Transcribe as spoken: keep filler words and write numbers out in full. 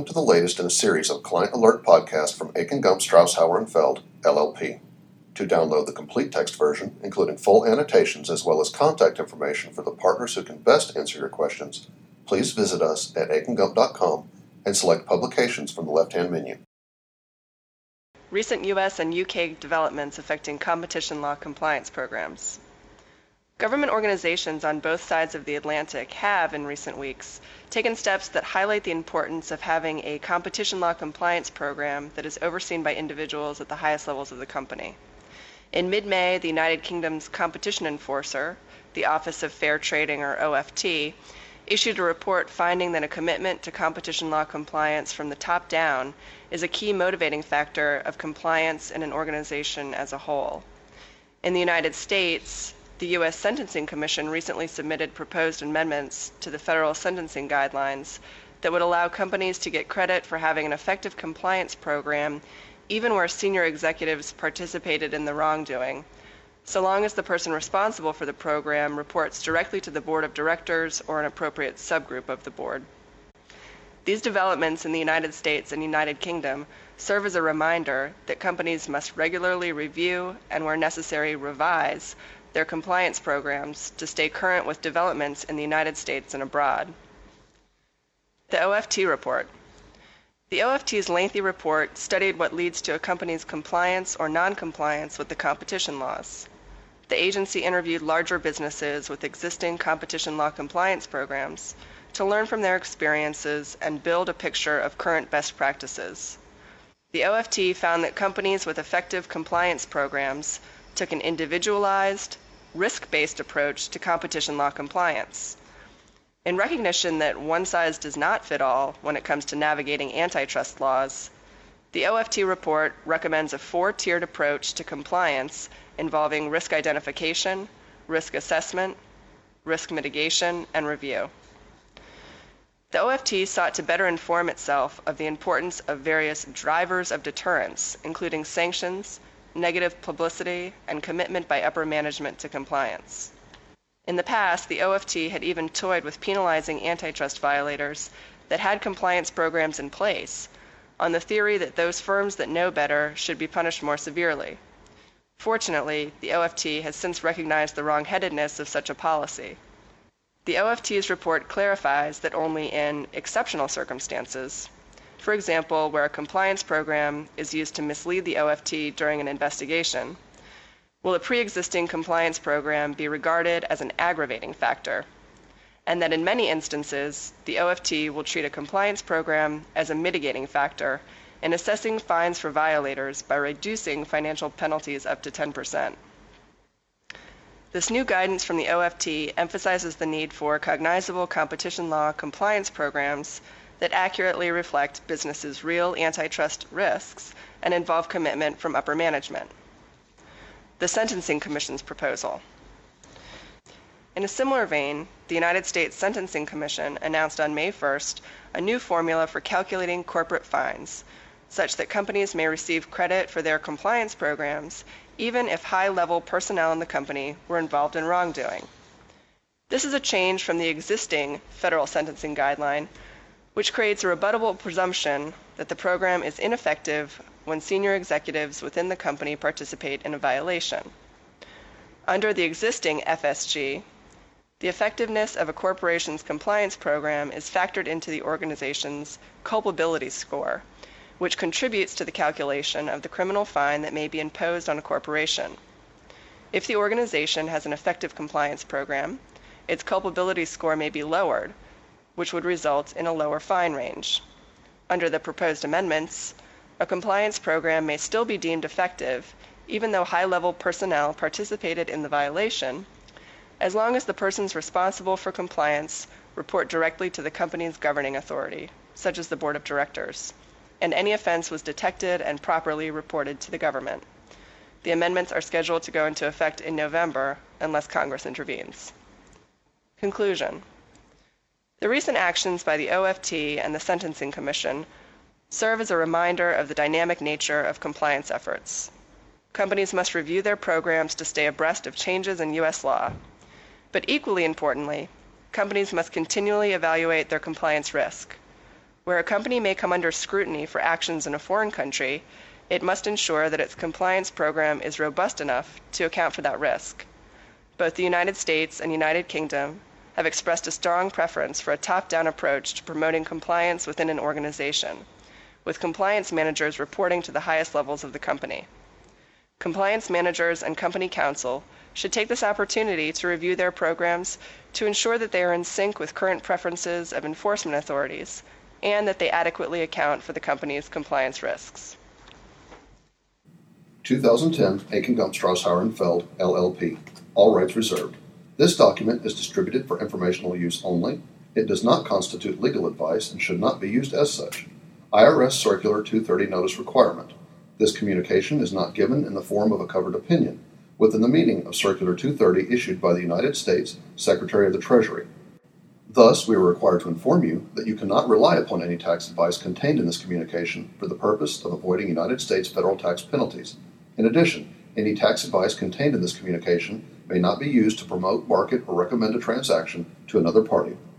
to the latest in a series of Client Alert podcasts from Akin Gump Strauss Hauer and Feld, L L P. To download the complete text version, including full annotations as well as contact information for the partners who can best answer your questions, please visit us at akin gump dot com and select Publications from the left-hand menu. Recent U S and U K developments affecting competition law compliance programs. Government organizations on both sides of the Atlantic have, in recent weeks, taken steps that highlight the importance of having a competition law compliance program that is overseen by individuals at the highest levels of the company. In mid-May, the United Kingdom's competition enforcer, the Office of Fair Trading, or O F T, issued a report finding that a commitment to competition law compliance from the top down is a key motivating factor of compliance in an organization as a whole. In the United States, the U S Sentencing Commission recently submitted proposed amendments to the federal sentencing guidelines that would allow companies to get credit for having an effective compliance program even where senior executives participated in the wrongdoing, so long as the person responsible for the program reports directly to the board of directors or an appropriate subgroup of the board. These developments in the United States and United Kingdom serve as a reminder that companies must regularly review and, where necessary, revise their compliance programs to stay current with developments in the United States and abroad. The O F T report. The O F T's lengthy report studied what leads to a company's compliance or non-compliance with the competition laws. The agency interviewed larger businesses with existing competition law compliance programs to learn from their experiences and build a picture of current best practices. The O F T found that companies with effective compliance programs took an individualized, risk-based approach to competition law compliance. In recognition that one size does not fit all when it comes to navigating antitrust laws, the O F T report recommends a four-tiered approach to compliance involving risk identification, risk assessment, risk mitigation, and review. The O F T sought to better inform itself of the importance of various drivers of deterrence, including sanctions, negative publicity, and commitment by upper management to compliance. In the past, the O F T had even toyed with penalizing antitrust violators that had compliance programs in place, on the theory that those firms that know better should be punished more severely. Fortunately, the O F T has since recognized the wrong-headedness of such a policy. The O F T's report clarifies that only in exceptional circumstances, for example, where a compliance program is used to mislead the O F T during an investigation, will a pre-existing compliance program be regarded as an aggravating factor, and that in many instances, the O F T will treat a compliance program as a mitigating factor in assessing fines for violators by reducing financial penalties up to ten percent. This new guidance from the O F T emphasizes the need for cognizable competition law compliance programs that accurately reflect businesses' real antitrust risks and involve commitment from upper management. The Sentencing Commission's proposal. In a similar vein, the United States Sentencing Commission announced on May first a new formula for calculating corporate fines, such that companies may receive credit for their compliance programs even if high-level personnel in the company were involved in wrongdoing. This is a change from the existing federal sentencing guideline, which creates a rebuttable presumption that the program is ineffective when senior executives within the company participate in a violation. Under the existing F S G, the effectiveness of a corporation's compliance program is factored into the organization's culpability score, which contributes to the calculation of the criminal fine that may be imposed on a corporation. If the organization has an effective compliance program, its culpability score may be lowered, which would result in a lower fine range. Under the proposed amendments, a compliance program may still be deemed effective, even though high-level personnel participated in the violation, as long as the persons responsible for compliance report directly to the company's governing authority, such as the board of directors, and any offense was detected and properly reported to the government. The amendments are scheduled to go into effect in November unless Congress intervenes. Conclusion. The recent actions by the O F T and the Sentencing Commission serve as a reminder of the dynamic nature of compliance efforts. Companies must review their programs to stay abreast of changes in U S law. But equally importantly, companies must continually evaluate their compliance risk. Where a company may come under scrutiny for actions in a foreign country, it must ensure that its compliance program is robust enough to account for that risk. Both the United States and United Kingdom have expressed a strong preference for a top-down approach to promoting compliance within an organization, with compliance managers reporting to the highest levels of the company. Compliance managers and company counsel should take this opportunity to review their programs to ensure that they are in sync with current preferences of enforcement authorities and that they adequately account for the company's compliance risks. twenty ten Akin Gump Strauss-Hauer and Feld, L L P. All rights reserved. This document is distributed for informational use only. It does not constitute legal advice and should not be used as such. I R S Circular two thirty Notice Requirement. This communication is not given in the form of a covered opinion, within the meaning of Circular two thirty issued by the United States Secretary of the Treasury. Thus, we are required to inform you that you cannot rely upon any tax advice contained in this communication for the purpose of avoiding United States federal tax penalties. In addition, any tax advice contained in this communication may not be used to promote, market, or recommend a transaction to another party.